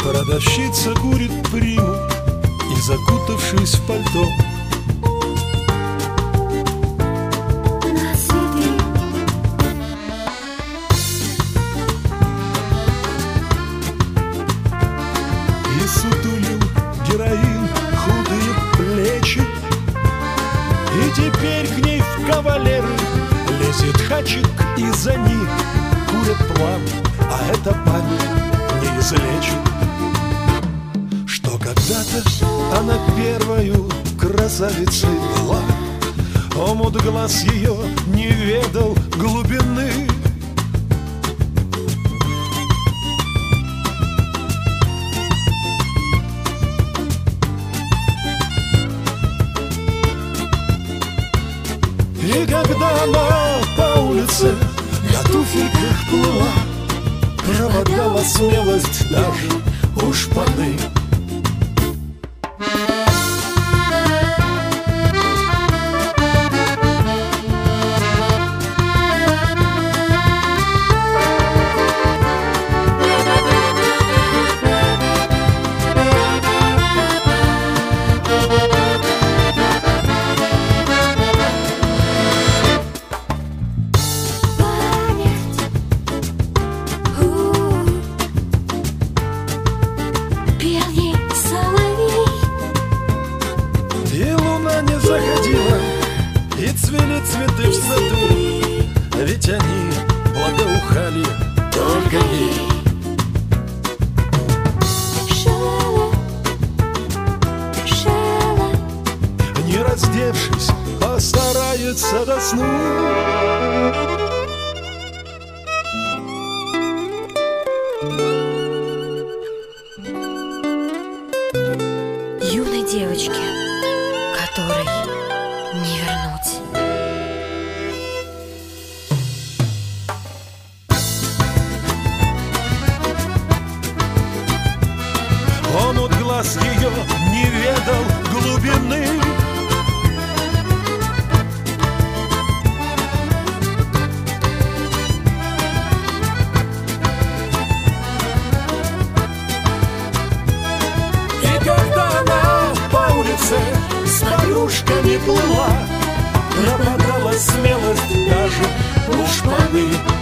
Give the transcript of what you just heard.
Продавщица курит приму и, закутавшись в пальто, и сутулил героин худые плечи, и теперь к ней в кавалеры лезет хачик, и за ним курят пламя, а эта память не излечит. Что когда-то она первою красавицей была, омут глаз ее не ведал глубины. И когда она по улице на туфельках плыла, пропадала смелость даже у шпаны. Заходила, и цвели цветы в саду, ведь они благоухали только ей. Не раздевшись, постарается до сну. Юной девочке, которой не вернуть. Омут глаз ее не ведал глубины. И когда она по улице с подружками плыла, пропадала смелость даже у шпаны.